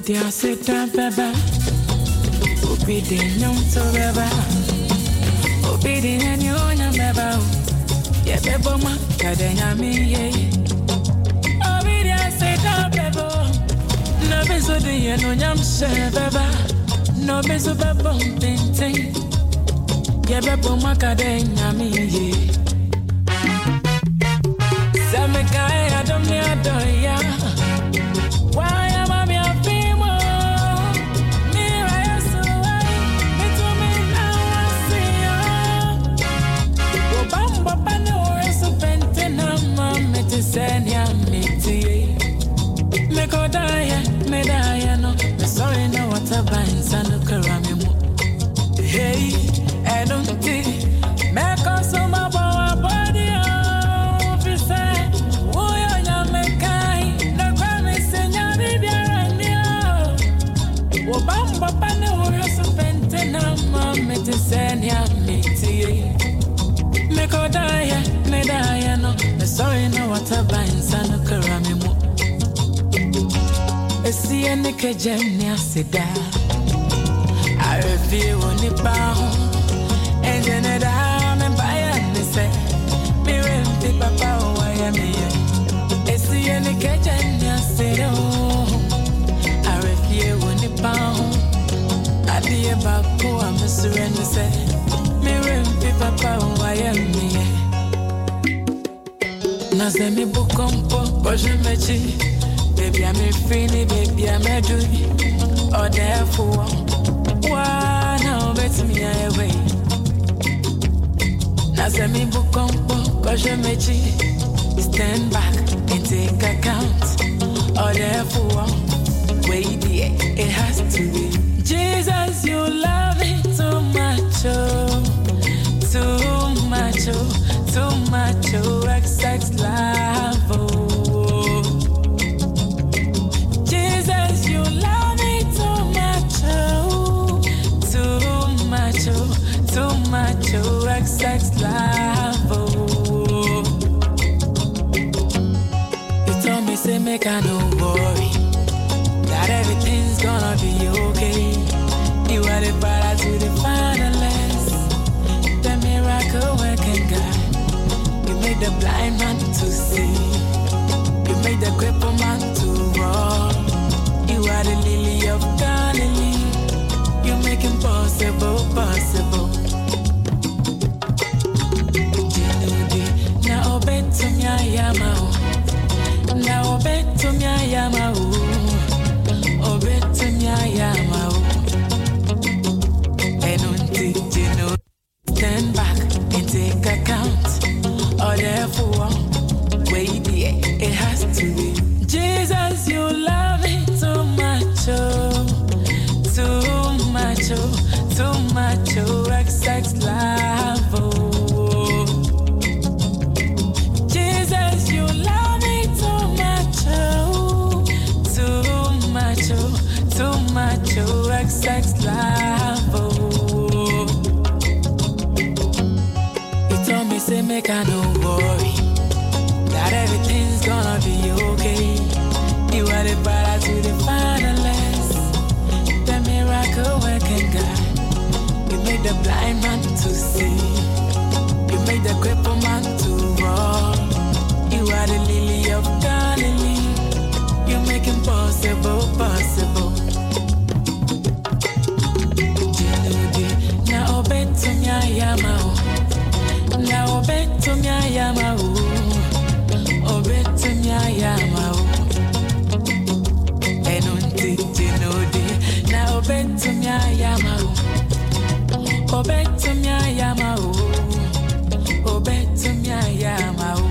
dia sit down, baba. Obedient, young to baba. Obedient, young baba. Yeah, baba, ma, kadenya me, yeah. Obedient, sit down, baba. No beso de ye, no yam share, baba. No beso, baba, ting. Yeah, baba, ma, kadenya me, yeah. Samekaya, I don't need to, yeah. Why am I being female? Me, I so me to me now I see ya. Obamba pano so pentena mama te senya miti. Me go die, me die no. Me sorry no what a binds and karami mo. Hey, I don't think me cause my body officer. Obamba pane uriyo pente na mama te senya miti. Me go die, me die no. Me sorry no what a binds and karami mo. Esi ene kejeni asida. I review ni baho. Engine da me buy me say. Me renti papa owa me. Esi ene kejeni asida. I review ni baho. Adi bako I'm surrender say. Me renti papa owa me. Na se mi bukompo bo je me chi. Baby, I'm free, baby, I'm a doing. Or therefore, why now bet me away? Now send me book on book, cause you make stand back and take account. Or therefore, wait, it has to be. Jesus, you love me too much, oh, too much, oh, too much, oh, XX love, oh. Too much, oh, XX love, oh. You told me, say, make I no worry, that everything's gonna be okay. You are the part to the finalist, the miracle working God. You made the blind man to see, you made the crippled man to walk. You are the lily of Galilee, you make impossible possible. Now bet to me I am oh bet to me I am and stand back and take account. Or therefore, wait, it has to be. Jesus, you love me too much, oh, too much, oh, too much, oh, XX love, oh. Too much, oh, XX love, oh. You told me, say, make I no worry, that everything's gonna be okay. You are the brother to the finalist, the miracle working God. You made the blind man to see, you made the crippled man to walk. You are the lily of Galilee, you make impossible possible. Now bet to me I am now bet to me I am oh bet to me I am and unti tinodi now bet to me I am oh bet to me I am oh bet to me I am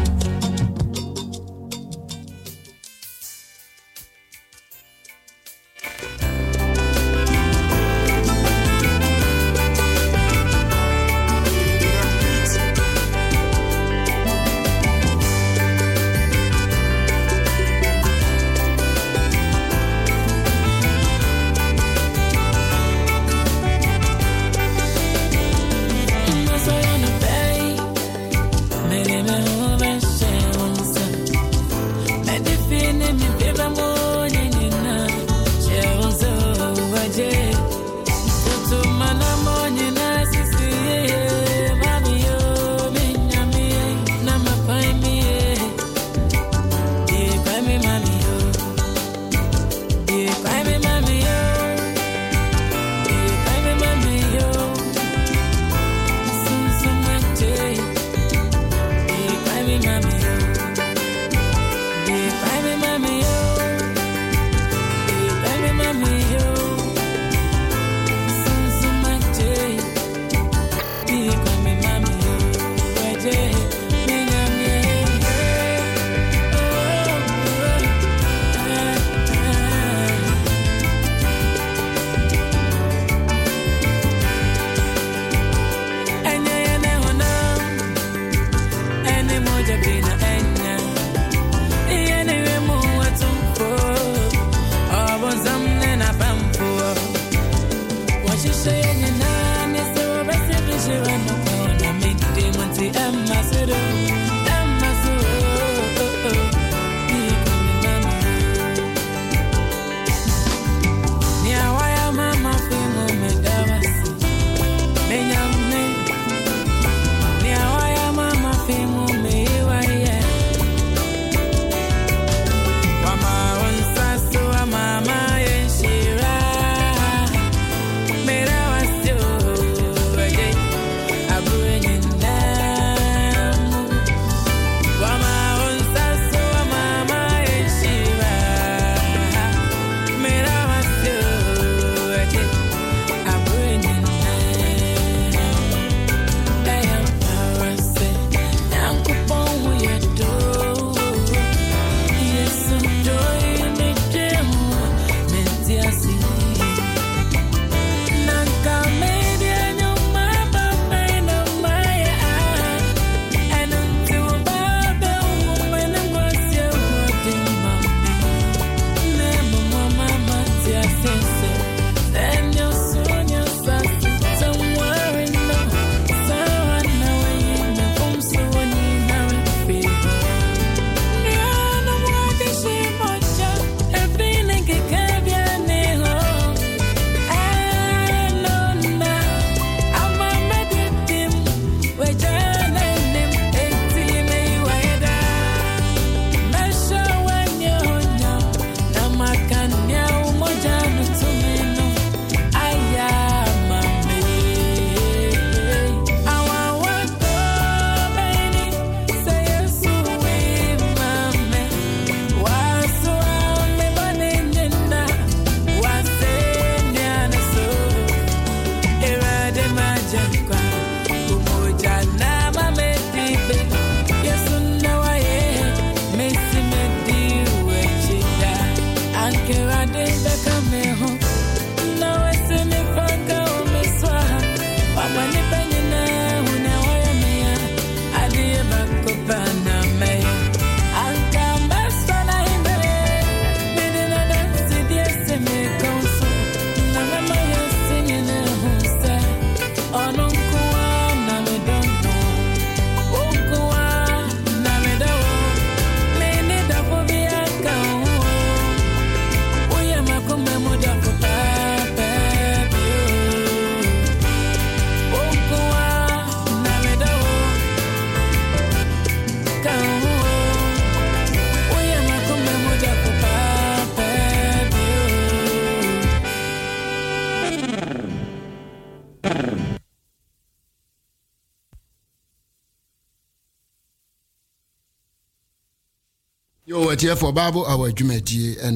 Yo, what here for Bible our Jumeti and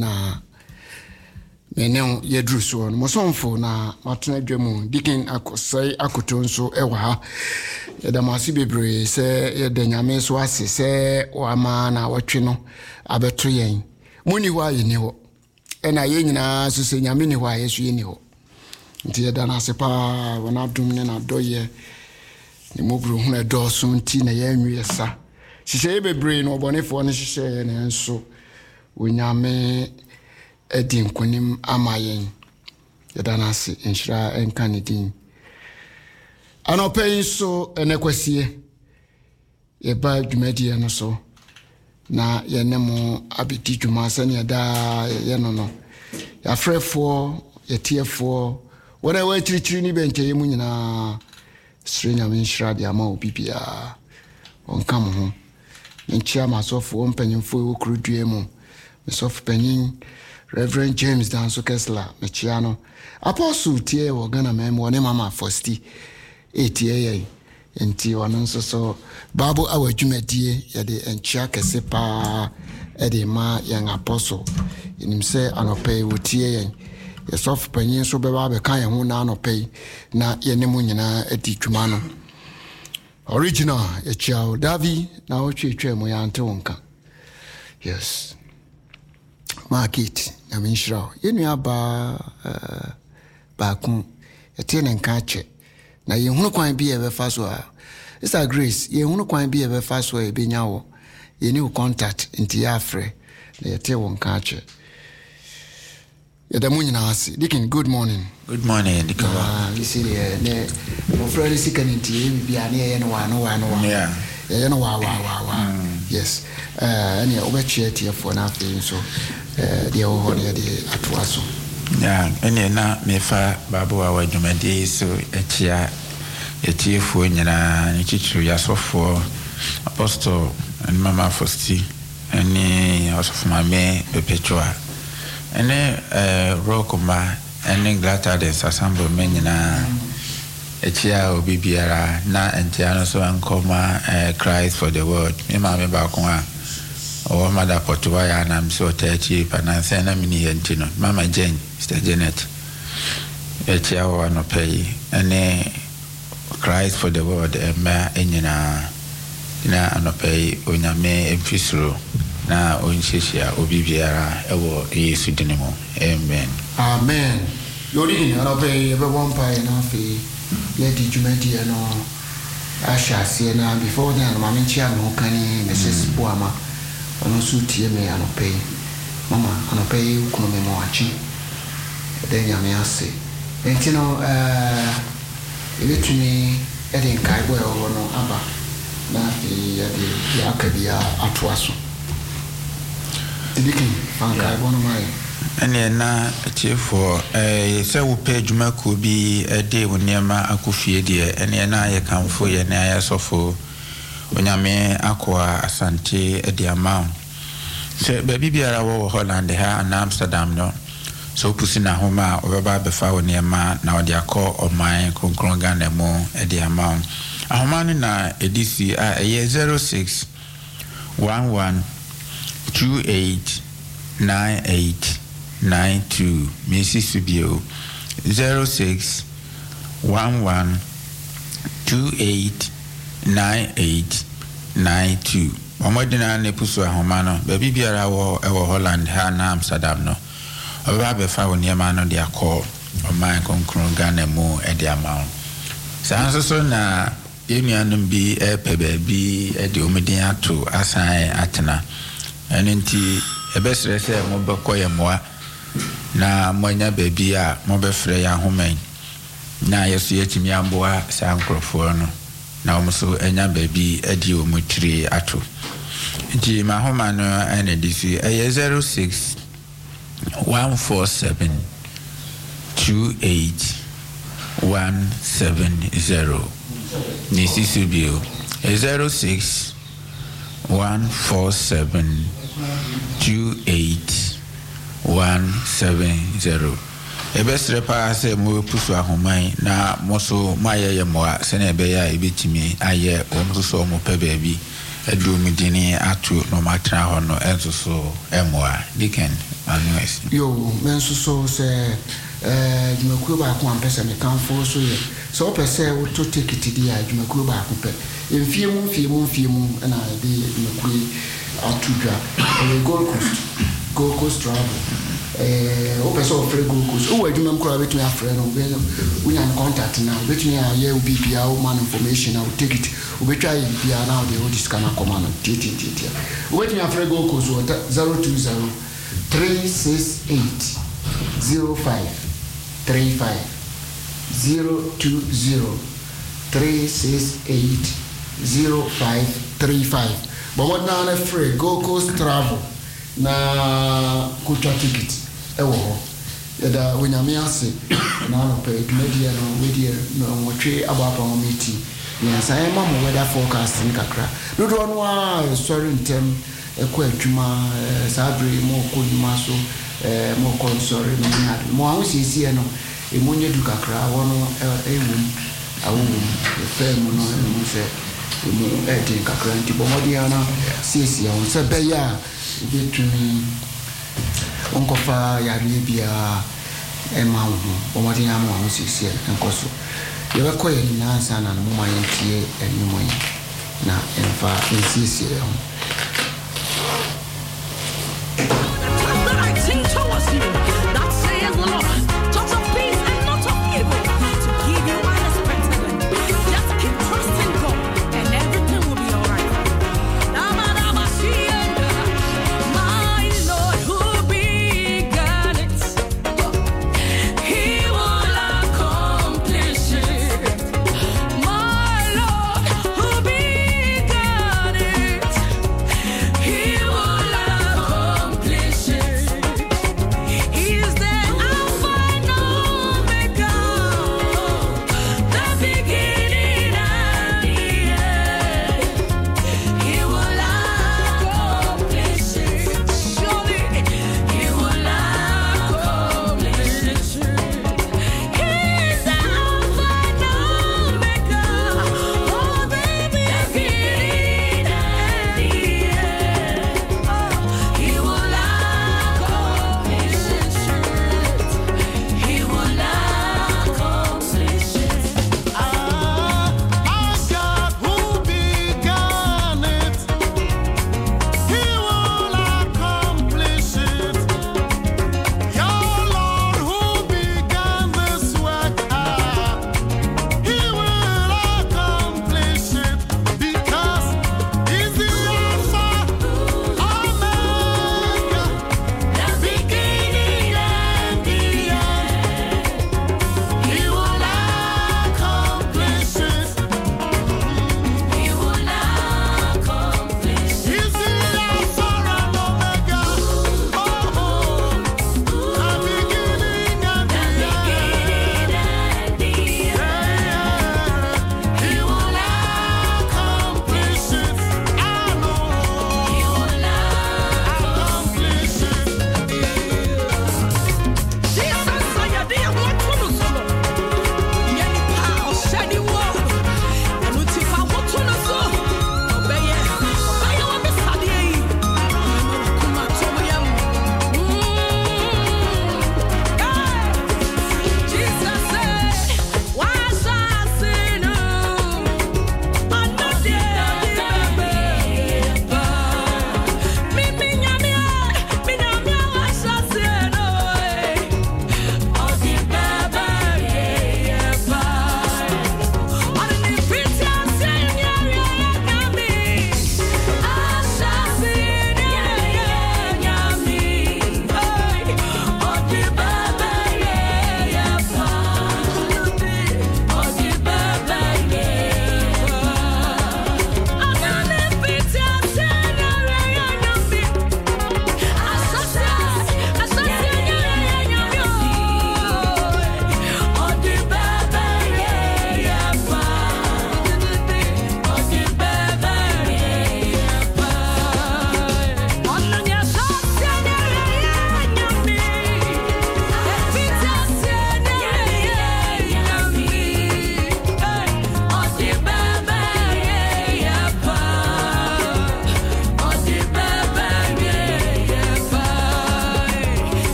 Menel Yedruso, Mosonfo na Martina Jemu, Dikin Akosai Akutonso Ewa, Yadamasi Bebre, say Yadanyame Swasi, say Wamana Wachino, Abetuyen. Muni wa yiniho. Ena yenina so se nyame ni wa yesu yiniho. Nti yedana sepa wana dumne na doye. Ni mobru hu na do so nti na yanwie sa. Hihye bebre no obonefo ne hihye ne nso. Onyame edi nkonim amayen. Yedana se enhira enka ne din. Anopen so enekwasie. Yeba dwumadi no so. Na yenemo abiti dwuma sane da yenono ya frefo ya tiefo wona wa chirichiri ni benche yemu nyina srenya menhira de ama obibia onka mo ho nchia masofo ompanyimfo okrudue mu mesof panyin Reverend James Danso Kessler mechia no apostle tie wo Ghana mem woni mama Fosti etie enti wano nso so Bible our dwumadie yade enchia kese pa ede ma yang apostle enim se anope wotie yen yesof panyin so beba be kan ho na anope na yenemu nyina edi dwuma no original echia Davi na otwetwe mo yante wonka yes market na minshira yenu aba baakun etie ne nka che na yehunu kwan bi e be fa so a it's a grace yehunu kwan bi e be fa so e be nyawo ye new contact inti ya frɛ na yete won ka che yeda munyina ase Dikin good morning Dikin you see ne mo frɛ si kan inti bi ani ye no wa yeah ye no wa yes ani obechie tie fo na afi so de wo ho ne de atoaso yeah ene na me fa Bible our dwumadi so echia etiefo nyina nchichiru yasofo apostle and mama Fosti any of mame perpetua ene rokoma ene glata de assemble menyina echia obibiara na entiano so ankoma Christ for the world me mame ba ko a o mother potuwa ya na mso tachi pananse na mini yentino mama Jane Sister Janet echia wa no pay ene Christ for the world ema enyina na anopai onyame emfisro na onhihia obibiara ewo Yesu dinimo amen yori ni anopai ebe wonpai na afi ye di dwumadi no ahyasie na before then mama nchia no kani message boama ono sutie me anopai mama anopai kuno me mo achi de nyame ase entino eletuni eden kai boy ono aba na yade yakabia atoaso Dikin fanka bono mai ene na chiefo se wo page mako bi ede woniema akofie de ene na ye kanfo ye na ya sofo onyame akwa asante ede amount se baby biara wo Holland ha na Amsterdam no so pusi na homa obeba befa woniema na odi akọ oman konkron Ghana mo ede amount ahomani na edisi a 06 11 28 98 92 Mrs. Subio 06 11 28 98 92 Omodina ne pusu ahomano baby biara wo ewo Holland ha na Amsterdam no obeba befa woniema no de akọ oman konkron Ghana mo ede amount sanso na yenuanum bi pebe bi de omedin ato asan atena enenti ebesre se mo bekoye moa na monya baby a mo befre ya homan na yeso yetimi amboa sankrofo no na omso enya baby edi omutiri ato nti ma homa no ene disi 06 147 28 170 Nisi Subio 06 147 28 170 ebesre pa se mo pusu ahoman na moso maye ye moa se na ebe ya ebetimi aye omso so mo pe baabi edu medini atu no matra ho no enso so emwa diken anwes yo menso so se dwumakuo ba ko ampesa me kanfo so ye so pese wo to take it dia dwumakuo ba ko pe mfie mu na de dwumakuo atudwa Gold Coast travel o pese o free Gold Coast o wadwuma mkura betu ya free no we yan contact na betu ya ye ubia o man information na o take it o betu ya bia na o de o discan na come na titi o betu ya free Gold Coast 020 368 0535 020 368 0535 but what now na free Gold Coast travel na kuta ticket ewo ho yada wenyame ase na no pe media no media no wotwe ababa mo meeting ya sai ma mo weather forecast ni kakra dodo no a sorry ntem ekọ adwuma sabre mo ko nyuma so mo ko sorry no nya mo awo sisi no e mo nyedu kakra wono ewum awum fe mo no mo se mo ete kakra nti bomodia na sisi awon se beya betumi onkofa yare bia ema ho bomodia mo awo sisi enkoso ye ko ye na sana no mo ayentie enimo yi na enfa sisi ho.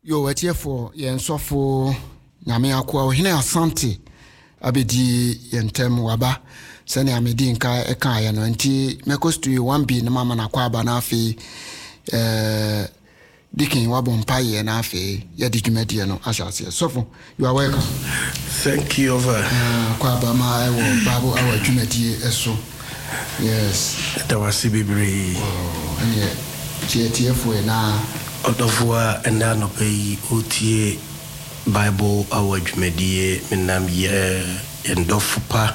Yo, what here for yen sofo nyame akwa ohene asante abedi yentem waba sene amedi nka eka ya no nti mekostu 1B na mama na kwa aba na afi dikin wabo mpaye na afi ya didwumadi no asase sofo you are welcome. Thank you over kwa aba ma ewo babo awa dwumadi eso yes that was bibri anye tiefo na odofua enda no pay otie Bible our dwumadi menam ye endofupa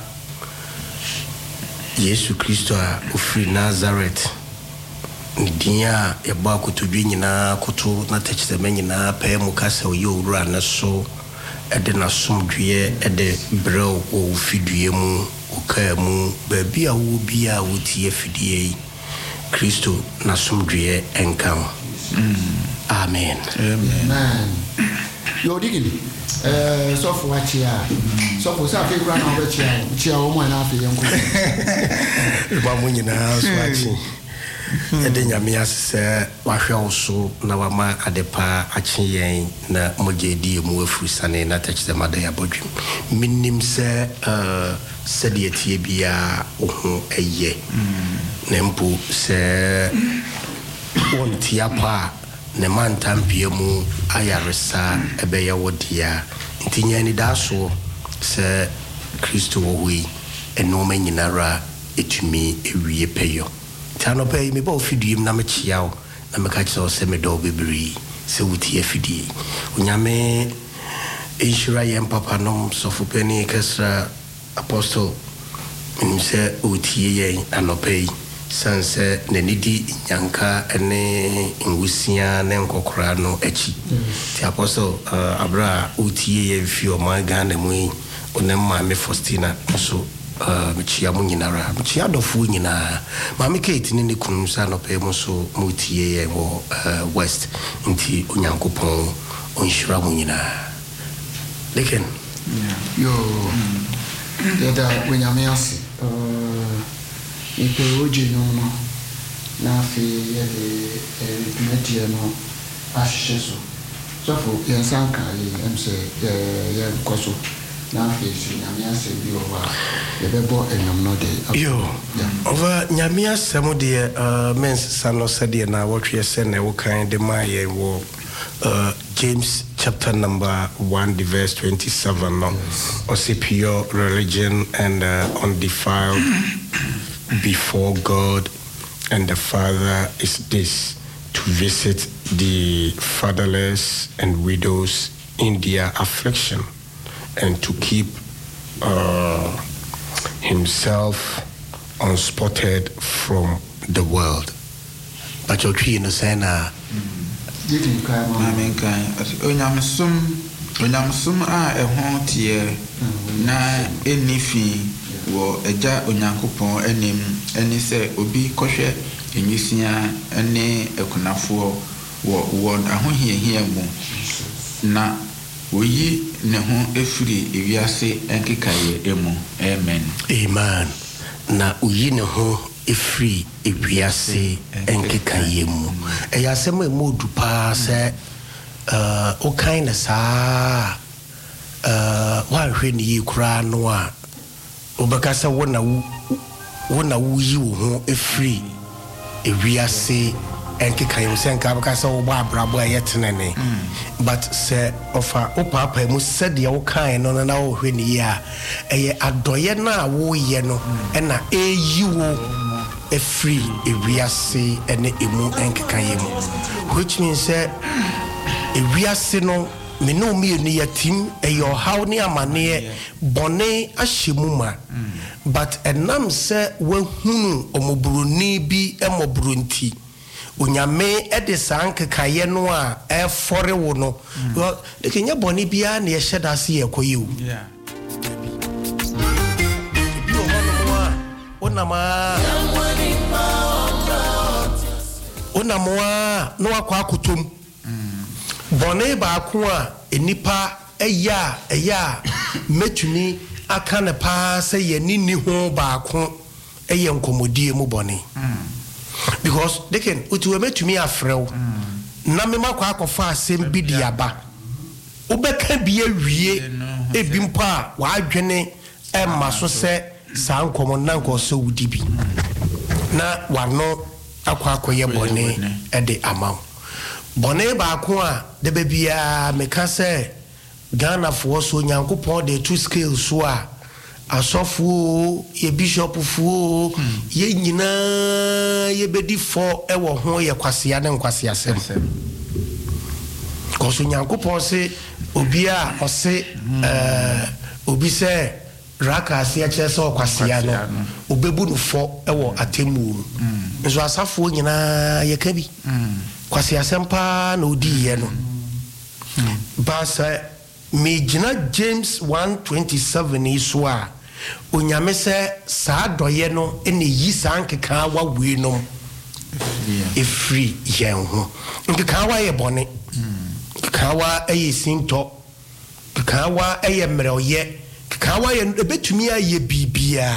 Yesu Kristo a ofri Nazareth dia e ba kotodwe nyina koto na techseme nyina pa mu kasa o yowura na so ede na somdwe ede brew o fidue mu o ka mu ba bia wo bia wo tie fidie Kristo na somdwe enka amen amen yo digini so for what ya so for say kura na be chia o mo na afi yenko ba mo nyina so achi ede nyame asese wahwe oso na wama adepa achi yen na mogedi mu afurusane na techze mada ya bodwim minim se sede tie bia oho eye nempo se wontia pa ne mantampie mu ayaresa ebeya wodia ntinya ni daso se Kristo wowi enoma nyinara etumi ewie peyo tano pay me bo fidim na me chiao na me ka chiao se me do bibiri se wuti afidi unyame inshira yem papa nom sofupeni kesra apostle se wuti ye anopay sanse nenidi nyanka ene nwusia ne nkokora no achi ti apostle abra wuti ye fio magana mu onemma me Faustina so mchia mu nyinara mchia dofu nyina mami Kate ni kunu sa no pe mo so mutie ye wo west nti onyankopon onhira mu nyina leken yo deda wenyame ase ipe oje no na fi ye dwumadi no ahye so for yensanka ye emse ye koso na fi nyame ase bi owa ye bebo enyom no de yo over nyame ase mo de mens sano sede na wotwe se na wo kan de ma ye wo James chapter number 1 verse 27 no or pure religion and undefiled before God and the Father is this, to visit the fatherless and widows in their affliction and to keep himself unspotted from the world. But your tree in the Sena didn't cry onyamsum a ehon tie na enifi wo eja onyankopon enim eni se obi kohwe enwisia ene ekunafo wo ahohiehia mu na oyi ne ho efiri ewiase enkekaye emu amen amen na oyi ne ho efiri ewiase enkekaye mu eyasema emodu pa se o kind sa wa hwe ni yikura no a obakasa wona wuyi wo ho efiri ewiase enkeka yo senka bakasa wo ba abrabo ayetenene but se ofa opapa mu sede wo kan no na wo hwe ni ya eye adoye na wo ye no na eyi wo efiri ewiase ene emu enkeka ye mu which means ewiase no me no me ni yatim eyo how ni amane bone ahyemuma but enam se wahunu omoburuni bi emoburunti onyame ede sankekaye no a efore wo no de kenya bone bia na ye hyeda se ye koyewu yeah bi o hono onamwa no akwa akotom bone ba ko a enipa eya metuni aka ne pa se ye ni ho ba ko eye nkomodie mu bone because they can utu metumi afrew na me makwa akɔfa asɛm bi di aba wobɛka bi awie ebi mpa wa adwene ɛma so sɛ saa nkɔmɔ na nkɔ sɛ wudi bi na wano akɔyɛ bɔne ɛde ama bɔne baako a de bia meka sɛ Ghana for so Nyankopɔn de two scales so a asɔfo ye bishop fo ye nyina ye bedi fo ɛwɔ ho ye kwasea ne nkwasiasɛm kɔso Nyankopɔn se obi a ɔse obi sɛ raka ase kyerɛ sɛ ɔkwasea no obebu no fo ɛwɔ atemmu mu nso asafo nyina ye ka bi kwasiasɛm pa na odi ye no ba sɛ me gina James 1:27 so a onyame sɛ saa dɔyɛ no ene yi saa nkeka wa we no efri yɛn ho nkeka wa yɛ bɔne nkeka wa ɛyɛ sintɔ nkeka wa ɛyɛ mmerɛyɛ nkeka wa yɛ ebetumi ayɛ bibia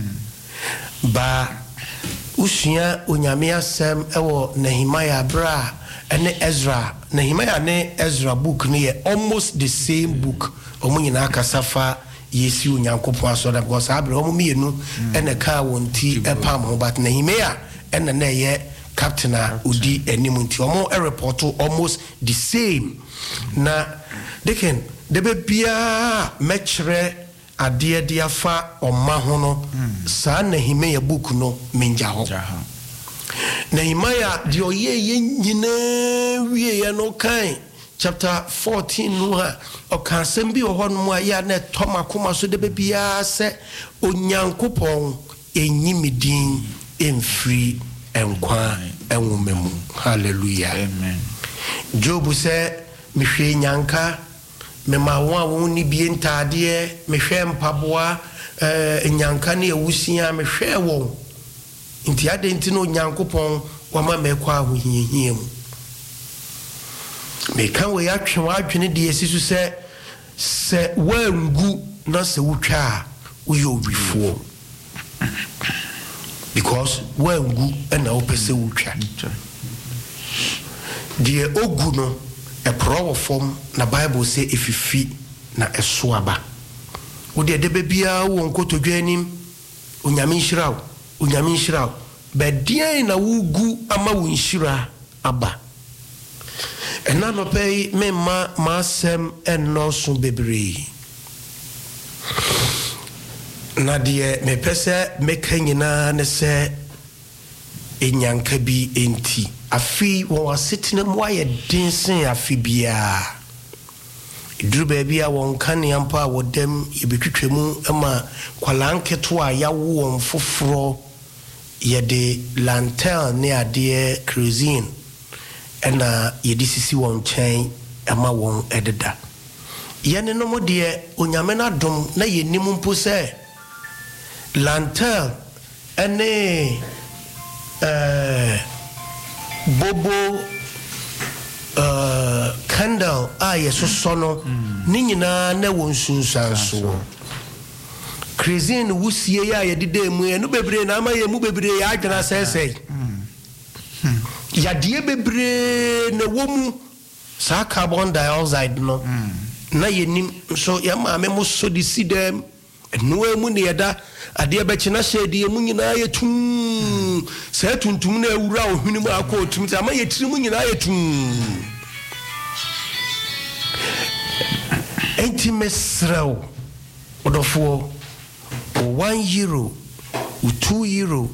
ba usua onyame asɛm ɛwɔ Nehemiah bra ɛne Ezra Nehemiah ne Ezra book no yɛ almost the same book omo nyina kasafa yesi onyankopɔn asoda because abre omo mienu ɛna ka wonti ɛpam ho but Nehemiah ɛna na yɛ captain a odi anim nti omo report almost the same na deken debe bia mɛkyerɛ adeɛ de afa ɔma ho no saa Nehemiah book no menja ho Nehemiah di oye nyina wie no kan chapter 14 no ha ɔka asɛm bi wɔ hɔ no mu a ya na tɔmakoma so de bia sɛ onyankopɔn enyimidin emfiri enkwa enwomemu hallelujah amen Job sɛ mehwɛ nyanka mema wo a wo ni bie ntadeɛ mehwɛ mpaboa nyanka ne awusia mehwɛ wo nti ade nti no nyankopɔn wama mekɔ ahohiahia mu meka we atwe wadwene de asisu sɛ wangu na sɛ wotwa a woyɛ obifoɔ because wangu ɛna wopɛ sɛ wotwa deɛ ogu no ɛporɔ wɔ fam na Bible sɛ efifi na ɛso aba wo deɛ de bia wo nkotodwa anim onyame nhyira bɛdeɛn na wogu ama wo nhyira aba ɛna no pɛi memma maasɛm ɛnnɔso bebree na deɛ mepɛ sɛ meka nyinaa ne sɛ enyanka bi enti afi wɔn asetena mu ayɛ den sen afi biara eduru baabi a wɔn kanea mpa a wɔdam yɛbɛtwitwa mu ama kwalaa nketo a yawo wɔn foforɔ yɛde lantel ne adeɛ kerosene ɛna yɛde sisi wɔn nkyɛn ama wɔn ɛdeda yɛne no mo deɛ onyame no adom na yɛnim mpo sɛ lantel ɛne bobo candle a yɛsosɔ no ne nyinaa na wɔ nsunsuansoɔ kerosene wusie yɛ a yɛdeda mu ɛno bebree na ama yɛ mu bebree yɛ adwena sɛsɛe yadeɛ bebree na wɔ mu saa carbon dioxide no na yɛnim nso yɛmaame mo so de si dɛm ɛnoa mu ne yɛda adeɛ bɛkyena hyɛ deɛ mu nyinaa yɛtum saa tuntum na awura ohwene mu akɔ otum sɛ ama yɛtiri mu nyinaa yɛtum enti mesrɛw ɔdɔfoɔ €1, €2,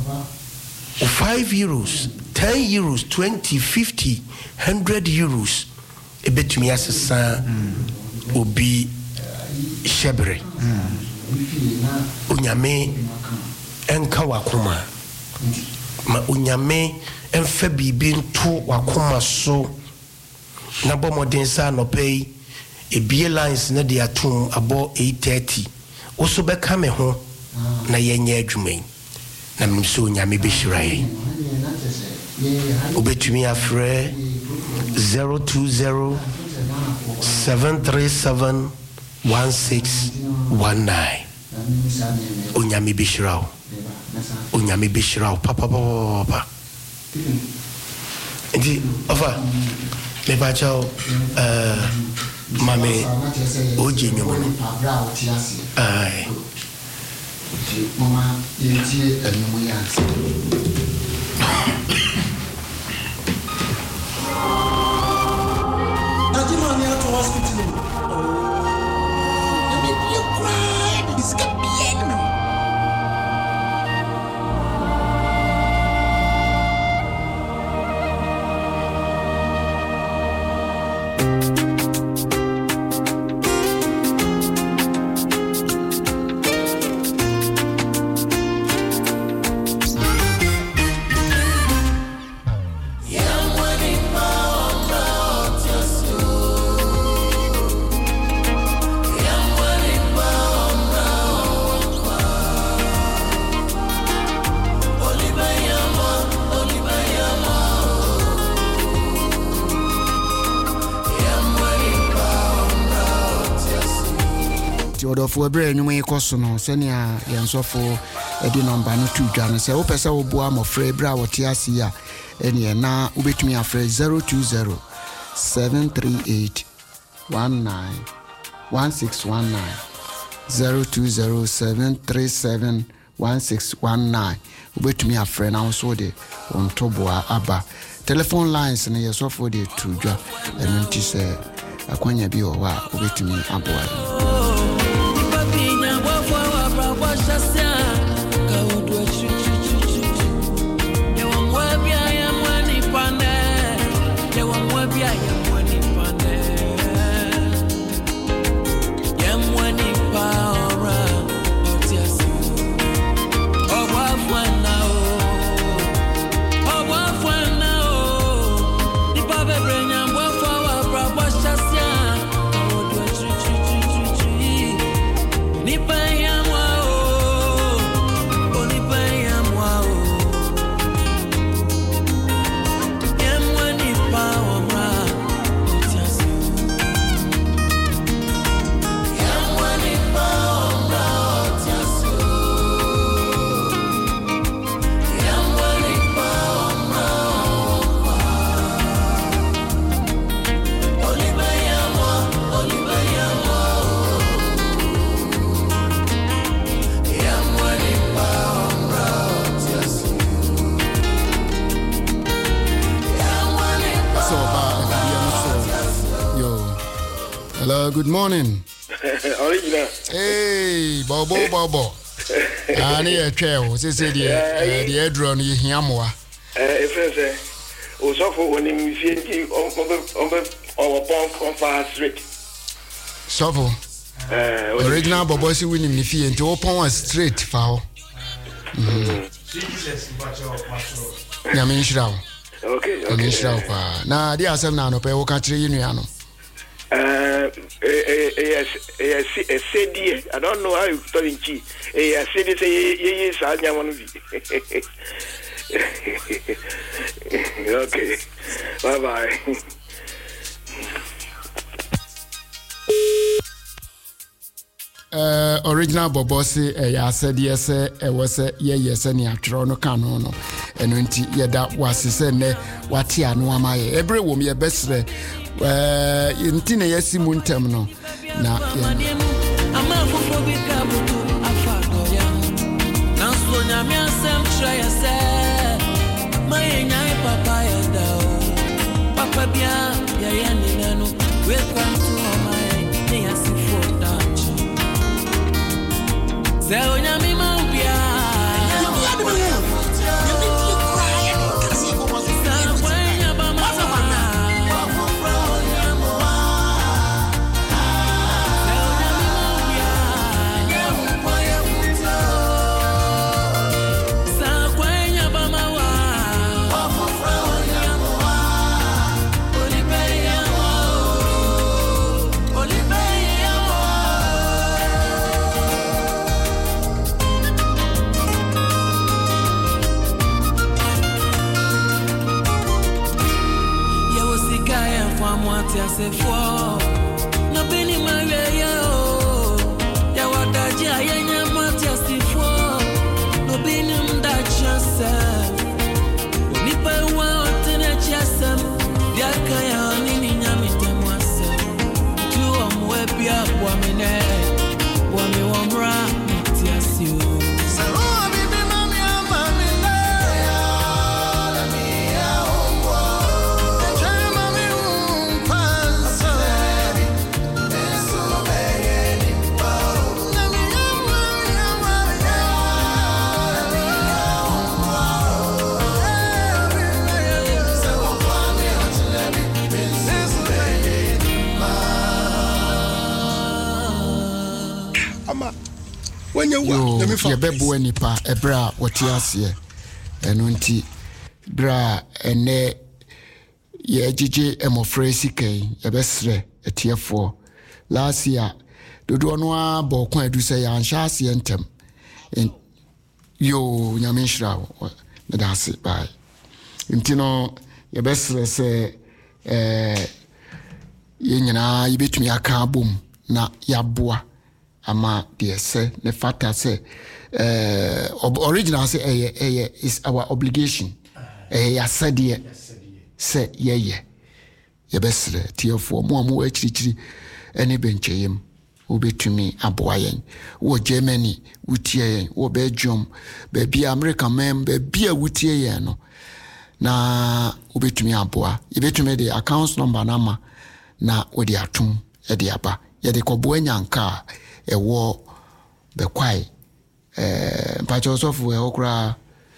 €5, €10, €20, €50, €100 ebetumi asesa obi shebre onyame enka wakoma ma onyame emfa bibi nto wakoma so na bomoden sa no pay ebie lines na de atom abo 8:30 oso beka me ho na yenye adwuman na memso onyame behirae obetumi afre 020 737 1619 onyame behirae papa Ndi ofa me ba chao mame oje nyomo no ai mama yenti enyomo yansi Ati mami ato hospital me be cry this can be enemy. Odofo ebre enwuma ikoso no senia yensofo edi number no tu dwa no se wo pese wo boa mofre ebra wote ase ya ene na ubetumi afre 020 738 1619 020 737 1619 ubetumi afre na so de ontoboa aba telephone lines ne yesofo de tu dwa eno nti se akwanya bi o wa ubetumi aboa Good morning. Original. Hey, Bobo. Ani e twa say the edron yi hiamoa. Efense. O so for oni mi fi enti o pon fa straight. So original Bobo si win mi fi enti o pon straight fa ho. Ya me nshirawo. Okay. Nshirawo pa. Na dia asem na no pe wo ka kire yinu no. Yes, I don't know how you tell in chi. I said it, yes, I want to be. Okay, bye bye. Original Bobosi, I said yes, was a yes, and ya trono canono, and when yada was send what ya no am I every woman your best. In Tina Yesimun terminal. Na Just ye bebo nipa ebra wote ase eno nti bra ene ye gigi emofre sikai ye besre etiefo last year dodo no abo kwa edu se ya ansha ase entem yo nyame nhira na dase bai nti no ye besre se ye nyina yibetumi aka abom na yaboa ama de se ne fata se original say is our obligation ya said say ye besre tiefo mo amu akirichiri ene bencheyem obetumi aboa yen wo Germany wutie yen wo Belgium be America mem be wutie yen no na obetumi aboa yebetumi de account number nama na odi atum e de aba ye de kobo anyanka ewo be kwai mpacho sofu e okra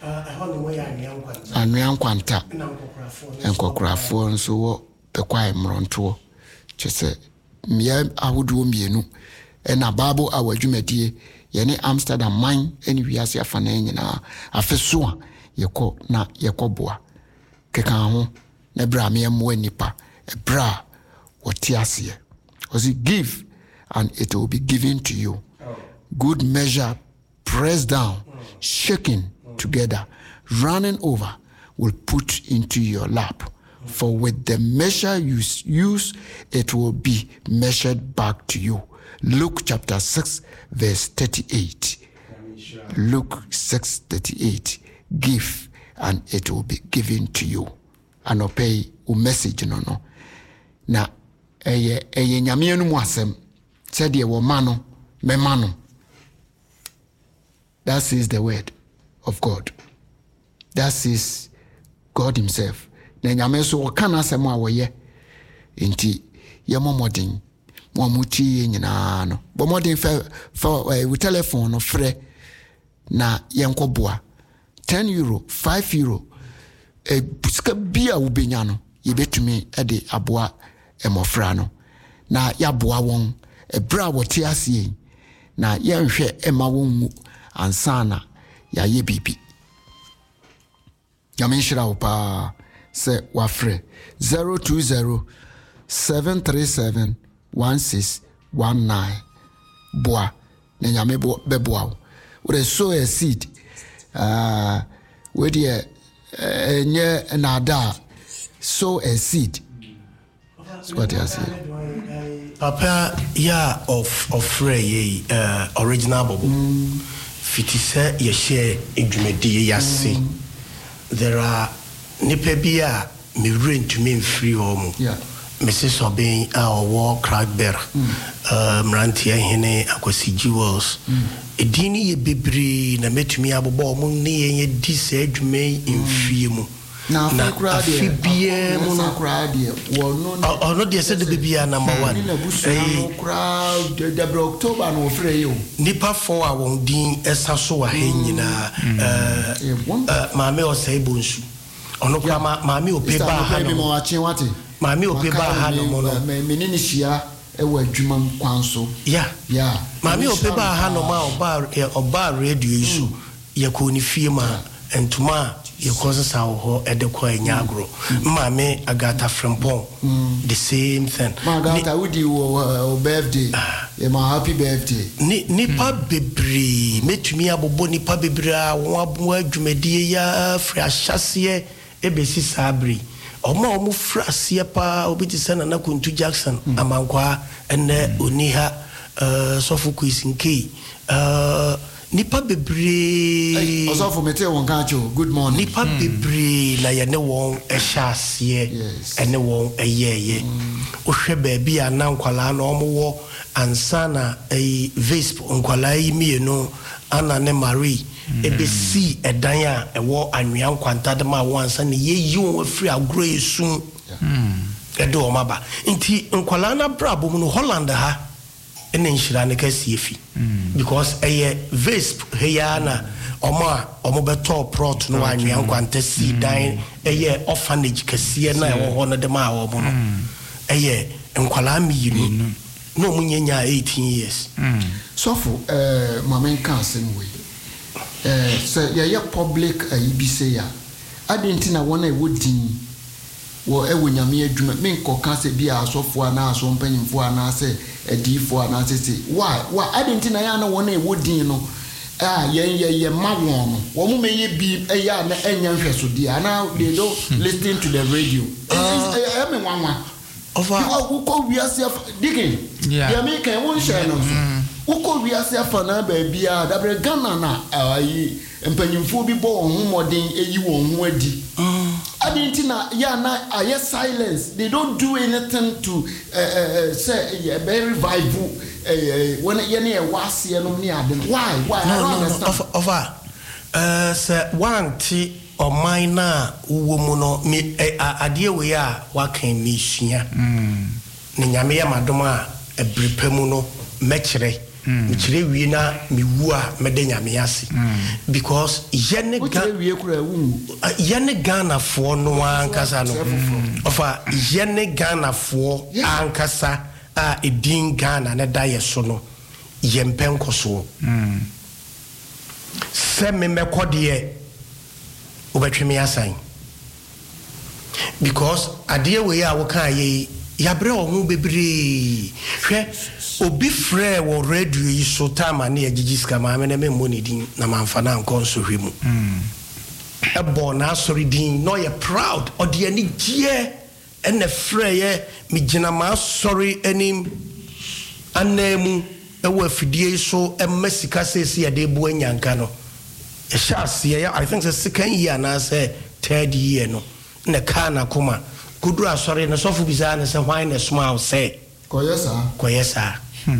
anyankwanta enkokrafo nso wo be kwai mronto chese mia ahudu mienu ena babo awadwumadie ye ne Amsterdam man eni wiase afana nyina afeso yeko na yekoboa keka ho na bra me mo nipa bra wotiasie was it give and it will be given to you good measure pressed down shaken together running over will put into your lap for with the measure you use it will be measured back to you. Luke chapter 6 verse 38. Luke 6:38. Give and it will be given to you. And obey a message no na eye nyame anu mu asem said ye wo mano me mano. That is the word of God. That is God himself. Na nyame so wakana asem a woye enti ye momodin mo amuti nyina no bo modin with telephone no frɛ na yenkoboa €10 €5 buska bia wo benya no yebetumi de aboa emofra no na yaboa won ebra wote ase na yenhwɛ ema won mu ansana ya ye bibi nyame nhira wo pa se wafre 020-737-1619 boa na nyame beboa wo sow a seed we dey enye na da sow a seed. What you say papa ya of free original bobo fitise ye share edwumadi ya se there are nipa bia me rent me free home Mrs. Obin our Crackbear Mrantia Hene Akwasi Jewels Edini ye bibri na metumi abobo mo ne ye dise adwuma mfie mu na afibie mu na krade wo no de said the bibia number 1 crowd the October no free you nipa 4 a won din esa so wa henyina maame o sai bonsu ono kwa maame o pe ba ha no maame o pe ba ha no mo no menini hia ewa adwuma kwanso maame o pe ba ha no ma oba radio isu ye ko ni fie ma entuma ye ko sa ho ede ko anyagro maame Agata Frempong the same thing Agata wudi wo birthday ye ma happy birthday nipa bebre metumi abobo nipa bebre a won abo adwumadie ya fri ahyase ebesi sabri omo frase pa obiti sana na Kuntu Jackson amankwa ene oniha sofuku isinke nipa bebre osofo mete won kancho good morning nipa bebre na ye ne won ehyaase ene won eyeye ohwe ba bia na nkwala na omo ansana Vesp nkwala yi mienu ana ne Marie ebesi edan a ewo anwea nkwanta de ma wansa ne yeyi won afri agro esun edo o maba nti nkwala na brabo mu no Holland ha ene nhira ne kasiefi because Vesp heyana omo beto prot no anwea nkwanta si dan orphanage kasie na ewo ho no de ma wo no nkwala miyinu no munyenya 18 years so for mamen kan same way so ya public ibi say ya adentina wona e wodin wo ewonyame adwuma men ko kan se bia asofo ana aso mpanyimfo ana se edifo ana se why adentina ya na wona e wodin no ye ma won no wo mu meye bi ya na enya hweso dia na they don't listen to the radio me wanwa over who we are digging ya me kan won share no who we are for na ba bia da bre Ghana na ayi mpanyimfo bi bo won modern eyi won ho adi adentina ya na aye silence they don't do anything to say very revival when ye was here no ni ade why no over say one ti o minor wo mu no me ade we a wa kan mi sua ne nyame ya madom a ebrepam no mekire mekire wie na mewu a mede nyame ase because yene Ghana fo no ankasa no ofa yene Ghana fo ankasa a edin Ghana na da yeso no yempenko so se me mekode obetweme asan because ade we a wo kan ye yabre ohu bebre hwe obi frɛ wo radio yi so tama na yagigiska ma me na me money din na manfa na nkonso hwemu ebo na sorry din no ye proud ode ani gie ene frɛ ye me gina ma sorry anim anemu ewo afidie so emmasika sesi ya de bo anyanka no e shase ye I think the second year na say third year no na kana kuma kudura sorry na sofu bizana say why na smile say koyesa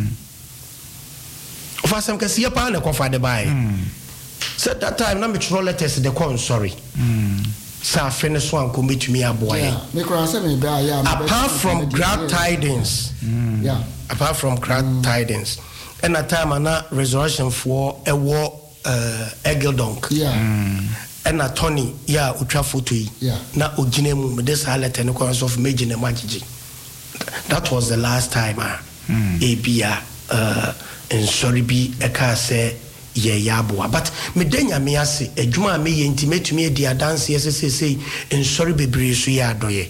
ofasam kasi ya pa na kofa de bai said that time na me throw letters the con sorry sa fene so an ko metumi aboy apart from glad tidings apart from glad tidings and at time na resurrection for ewo Egeldonk and a Tony utwa photo yi na ogine mu me this letter no cause of major na magigi. That was the last time ebia and sorry be eka say ye yaboa but me denya me ase adwuma me ye intimate me dia dance yes say and sorry bebre so ya doye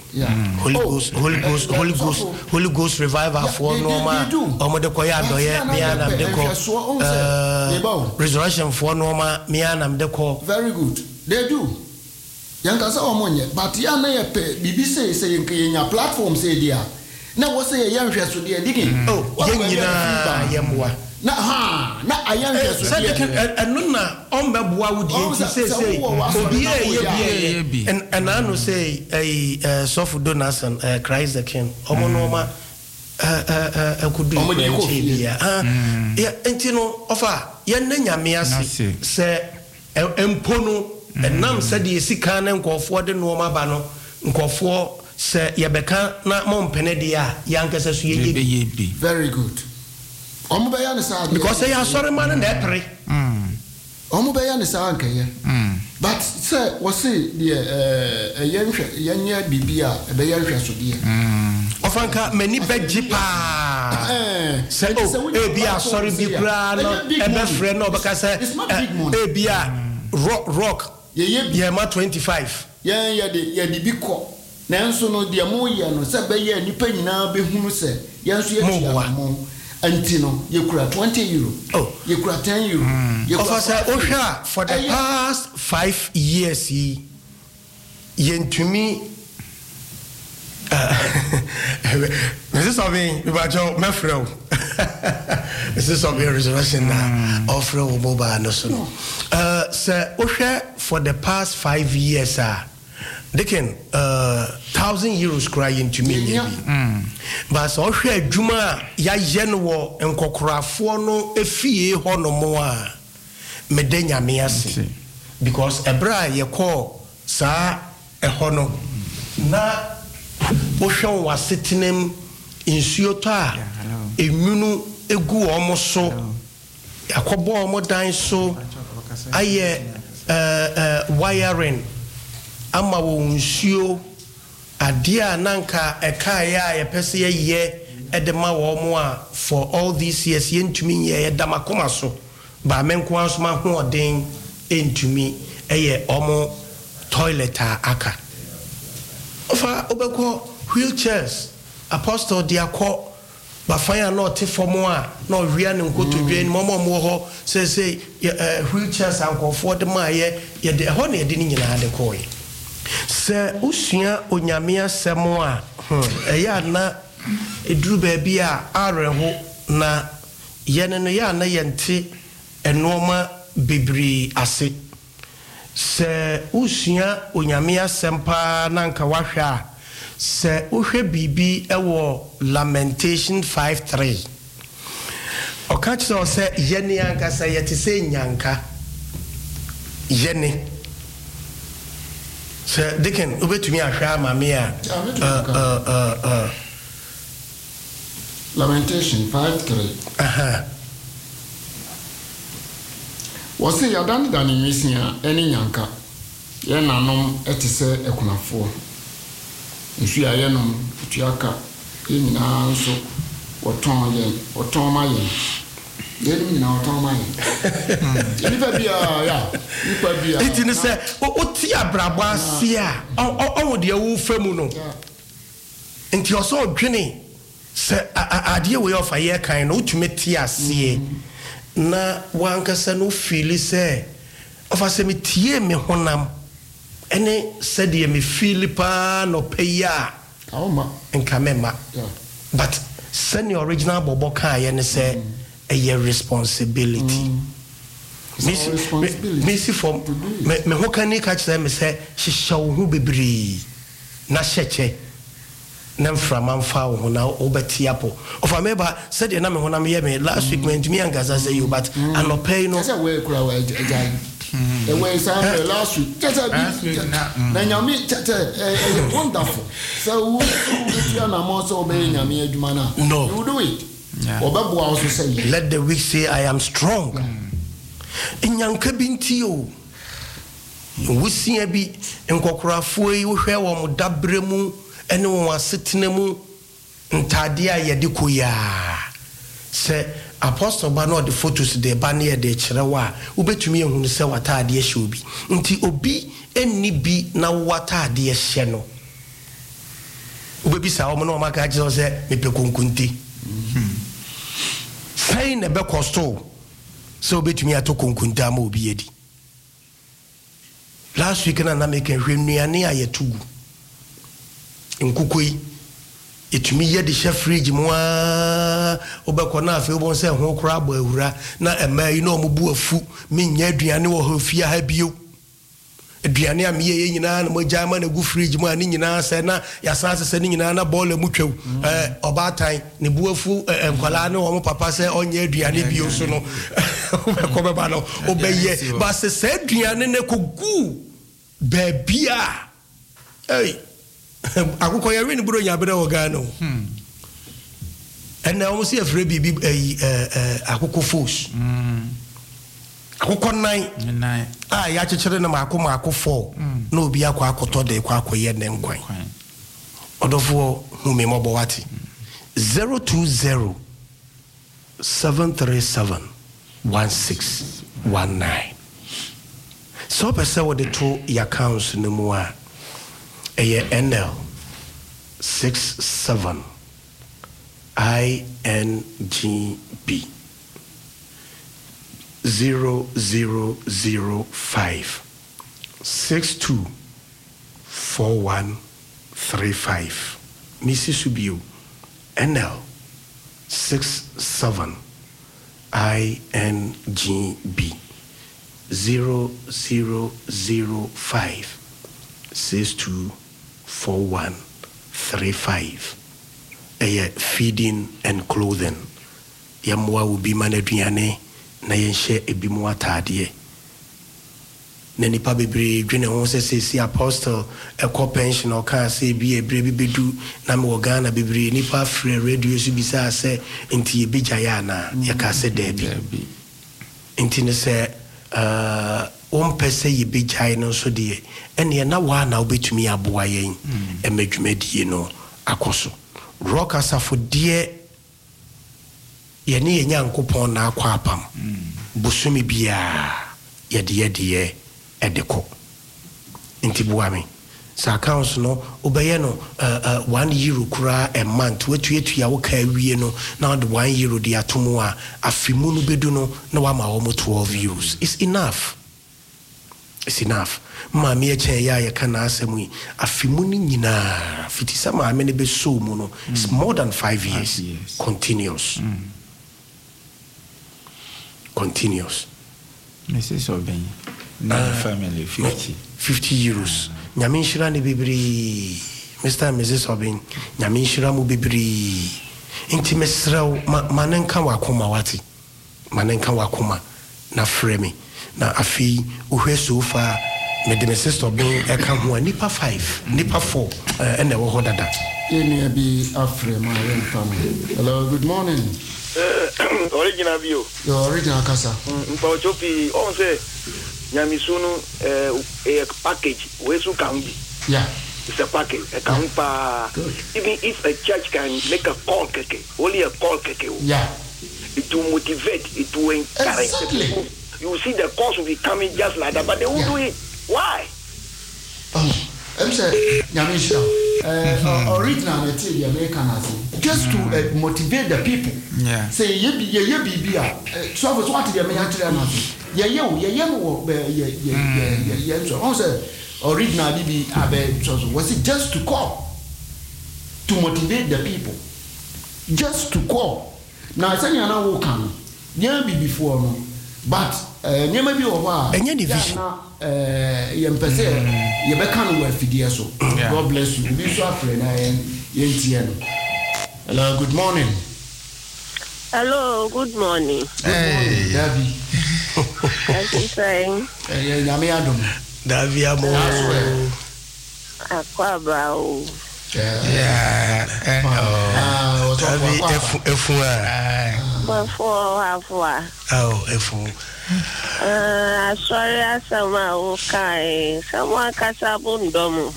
Holy Ghost revival for normal omode ko ya doye me anam de ko resurrection for normal me anam de ko very good they do yanka sa omonye but ya na ye pe bibi say yen platform say dia na wo say ye nhwe so dia digging yengina yemwa na ayanhwe so dia enu na ombeboa wudi say obi and I know say sofu donation Christ the King omonoma akudu ya entino ofa ye na nyame ase se empono enam se de sika na nkofo de no ma ba no nkofo se yebeka na mompene de ya yankasa so ye very good omubeya ne sa because say sorry man na epre omubeya ne sa ankaye but say we say the yenye bibia e be yenhwe so de ofanka mani beji pa say bia sorry bi kra no e be frɛ no beka say bia rock ye ma 25 ye de bi ko nanso no de mo ye no se be ye nipa nyina be hunu se yanso ye tia mo antino ye kura €20 ye kura €10 ye officer ohwa for the past 5 years yentumi this is something about my friend this is something resurrection now offer mobile no so sir ohwa for the past 5 years they can €1,000 crying to me but so hwe adwuma ya ye no wo enkokorafo no efie ho no mo a medenya me ase because ebra ye call sa eho no na wo hwe wa setinem insuo to a enwunu egu omo so yakobo omo dan so aye wiring ama wo nsuo adia nanka eka ya pese ye edema wo mo a for all these years yentumi ye edama koma so ba menko asoma ho oden entumi eye omo toilet aka ofa obeko wheelchairs apostle diakọ ba fire not for more no wia ne nkoto dwen momo mo ho say wheelchairs ankofo de ma ye de ho ne de ni nyina de koy se usua onyame asemo a eya na eduru ba bia areho na yene no ya na yente enoma bibiri ase se usua onyame asempa na nka wahwa se uhwe bibi ewo Lamentation 5:3 okachi se yene anka se yete se nyanka yene se diken ubetumi ahwa mame a Lamentation 5:3 wose yadan dani misia eni nyanka ye nanom etise ekunafo nsu ya yenom tuaka ye nyina nso woton ma ye ye nyina woton ma ye nipa bia itini se oti abrabo ase a o de wo famu no enti oso dwene se ade we ofa ye kan no utumeti ase na wankasa no feel se ofa se metie me honam ene said ye me feel pa no peya awma enka mema but send your original bobo kan ye ne say a responsibility me see for me ho kan ni catch them say hihya wo hu bebre na hyeche na mframa mfa wo na obeti apo ofa meba said ye na me honam ye me last week when me angaza say you but anopay no say we kura we ajai the way say last week na nyame wonderful so we na mo so be nyame adwuma na you do it obabu also say let the weak say I am strong inyanka binti o wusia bi enkokorafo yi wo hwe wo mo dabremu ene wo asetena mu ntade a yede koya se apostle ba no the photos de ba ne de kirewa ubetumi ehunu se watade hye obi nti obi enni bi na watade hye no ubebi sa o mo no maka gye se mepe konkunti sai ne be kosto so betumi ato konkunta ma obi yedi last week na make hwenuane ayetugu nkukoi etumi ye de hye fridge mo a obekọ na afi obon se ho kura agba ahura na ema yi na omubu afu menya aduane wo hofia ha bio aduane am ye nyina na mo jama na gu fridge mo ani nyina se na yasa se ni nyina na ball mu twew obatan ne bu afu enkwala ne wo papa se onye aduane bio so no obekọ beba no obeye ba se aduane ne kogu babia akukọ ya wen buro nya bere ogano and now see afre bibi akukọ force akukọ nine ya chechere na mako 4 na obi akọ akoto de kwa akoye ne nkwan odofo humi mobo wati 020 737 1619 so pese wo de to your accounts no mu a NL 67 INGB 0005 624135 Mrs. Subio NL 67 INGB 0005 624135 feeding and clothing yamwa will be manaduane na yenhye ebimu atade na nipa bebre dwene ho se apostle eko pension o kan se bi ebre bedu na me Ghana bebre nipa free radio so bisa se enti ebija ya na ya ka se debi enti ne se pese ye bejai no so de ene na wa na obetumi aboa yen emadwumadie no akoso rock asafo de yene Nyankopon na akwa apam busumi bia yede edeko nti buame sa accounts no obeye no €1 kura a month wetu ya wo ka wie no na the €1 de atomo a afimu no bedu no na wa ma wo €12 it's enough. It's enough. Mami eche ya kana asemu afimu ni nyina fiti sama amene be so mu no it's more than 5 years continuous. Continuous. Mrs. Obey. Family €50. Nyame nshira ne bibiri. Mr. and Mrs. Obin. Nyame nshira mu bibiri. Inti mesraw manenka wakoma wati. Manenka wakoma na frame. Na afi uhwe so far me de Mrs. Obin e ka ho nipa 5, nipa 4 and e wo ho dada. Eni abi afre my family. Hello, good morning. Original view. Your original kasa. Mpa chopi on say nyamisunu a package we su kambi. Yeah. It's a package. A kampa. Even if a church can make a call keke, only a call keke. Yeah. It will motivate, it will encourage exactly. people. You see the cost will be coming just like that, but they won't do it. Why? I'm saying, Yamisha, original material American just to motivate the people. Yeah. Say, ye be so I was wanting to make actually nothing. So also original BB was it just to call to motivate the people? Just to call. Now I say you know who can. Yeah, be before no. But you may be over. Any division. Yempese yebeka no afidie so. God bless you. Be so afraid na yentie no. Hello, good morning. Hello, good morning. Hey, Davi. As you saying? Nyame adom. Davi amo. Akwaba o. Yeah. Davi efu Afua. Oh, efu. Sorry, asama o kai. Someone kasabu ndomu.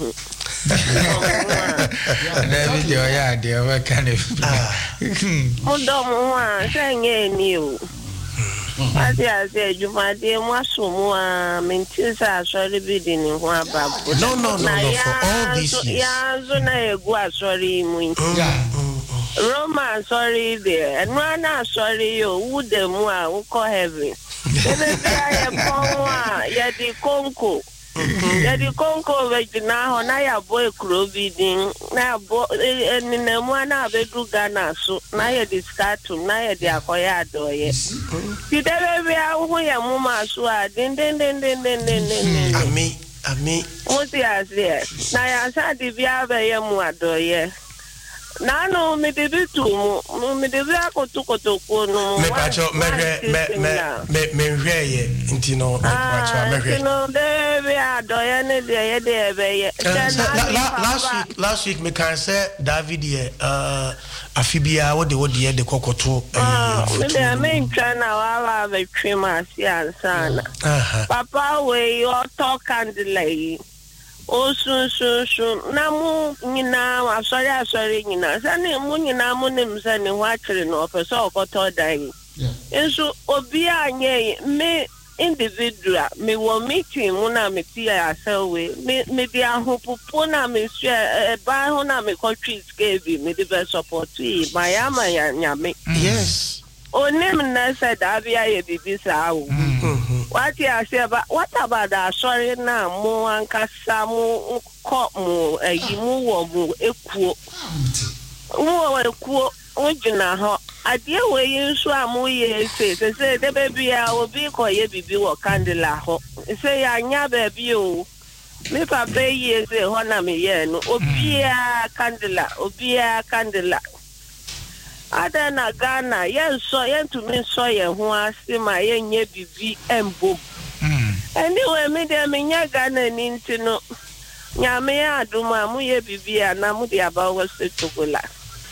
Davi jo ya de wa kan Ndomu wa senye ni o. Ati ase jumade mwasumu a mentisa sorry bidi ni ho ababu. No, for all these years. Ya zo na egu asori mu. Yeah. Roma sorry there and Rana sorry you who the mua who call heaven. Yadi konko. Yadi konko vejina na ya boy krobiding na bo nina mwana bedu Ghana so na yadi skatu na yadi akoya doye. Tidebe ya uhu ya muma suwa din. Ami. Musi asiye na ya sadi biya beye mua doye. Nano me debi akoto no me pacho me hweye ntino me pacho me hwe no debi adoye ne de beye last week me can say David here afibia wo de de kokoto me me ntwana wa ba twema si ansana papa we your talk and delay o so na mu nyina asori nyina sane mu nyina mu nim sane watire no opeso okoto dan enso obi anye me individual me wo meeting mu na me tia asawe me dia hopopo na me share ba ho na me country skevi me dey support mayama ya nyame yes onim na said abia ye bibisa wo what you say about what about that sorry na mo ankasa mo ko mo yimu wo mo ekuo wo ekuo ojina ho ade we yinsu amu ye say de baby a obi ko ye bibi wo candle ho say anya baby o me papa ye say ho na me ye no obi a candle Ada na Ghana yen to me so ye ho ase ma yen nye bibi embo. Anyway me de me nya Ghana ni ntino. Nya me aduma mu ye bibi ana mu de aba wo se togola.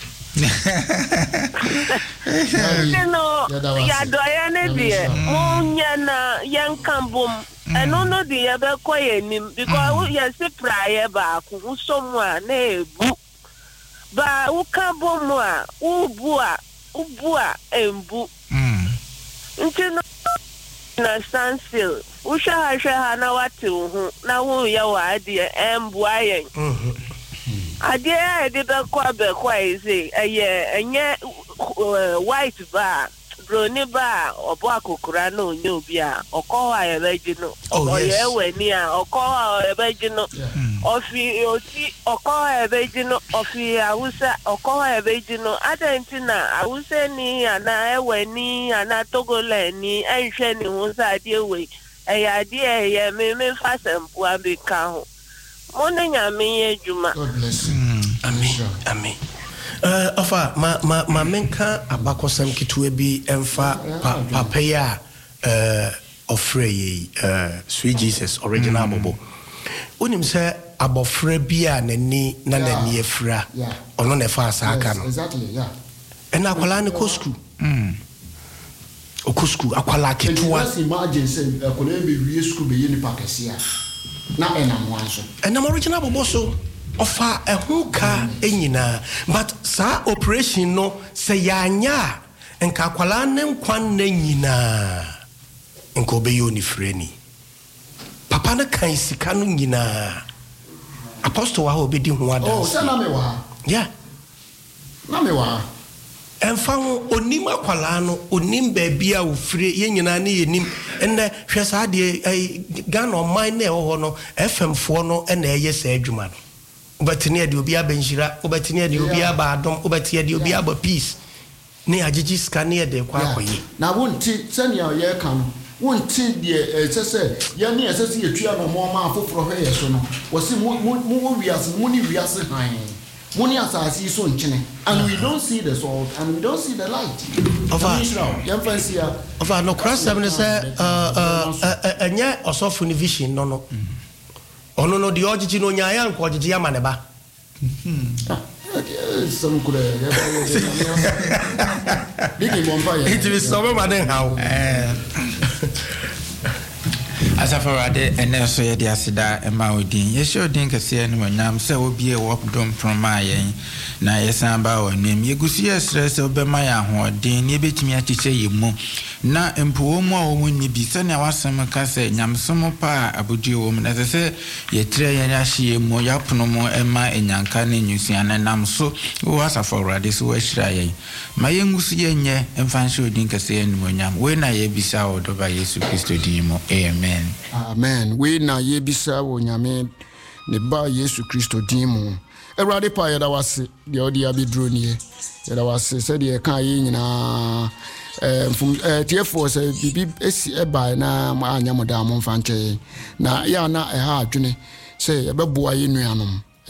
Ya do ya ne de mu nya na yen kambom. Eno no de ye be ko ye nim because ye se praye ba ku so mu a na ebu. ba uka bomu a ubu a embu nti no na standstill usha na wate hu na hu ya wa ade embu ayen ade a de be kwa ise enye white bar broni ba obo akokura na onye obi a okowa ebejino oye weni a okowa ebejino ofi oti okowa ebejino ofi awusa okowa ebejino adentina awuse ni ana eweni ana togole ni enhwe ni hunsa ade we ade eye me fasempu abeka ho mone nyame ejuma. God bless you. Amen. Ofa ma menka abakosam kitwe bi emfa papa ya ofrey Sweet Jesus original bobo unim se abofra bi a nani efra ono na fa asaka no exactly yeah ena akwala ne kosku okosku akwala ketwa just imagine say akwala be wie school be yini pakese a na enam wanso enam original bobo so ofa ehuka enyina but sa operation no se yanya enka akwala ne nkwan na nyina enka obeyo ni freni papa na kan sika no nyina apostle wa obedi ho ada oh say na me wa yeah na me wa emfa ho onim akwala no onim ba bia wo fire ye nyina ne yenim enne hwe sa de Ghana man na ho no FM fo no na eye sa adwuma no obatini ade obi abanhira obatini ade obi abadom obati ade obi aba peace ne agigi scanner de kwa akoye na wonti senia ye kan wonti de sese ye ne sese ye tua no mo ma afoforo hwe ye so no wo se mo wiase mo ni wiase han mo ni asasi so nchene and we don't see the salt and we don't see the light of no cross seven say anya osofu ni vision no ono no di ogigi no nya ya nko ogigi ya maneba some could it is so man how Asafarade eneso ye dia sida ema odin ye sho odin kase no nyam se obi e wopdom proma yen na yesamba onim yegusu ye stress obema ya ho odin ne betimi achiche yemu na empo mu a omunni bi se na wasem ka se nyamsom pa abudi wo mu na se ye tre ye ahye mu yapono mu ema enyanka ne nyusiana nam so wo asafarade so wahira yen ma yengusu ye nye emfanhye odin kase no nyam we na ye bisa odoba Yesu Kristo din mu amen. Amen. We na ye bisa wo nyame ne ba Yesu Kristo din mu. Ewrade pa yeda wase de odi abedro nie. Yeda wase se de kan ye nyina tiefo se bibi esi eba na anya moda mo mfanche na ya na ha adwene se ebeboa ye nuanom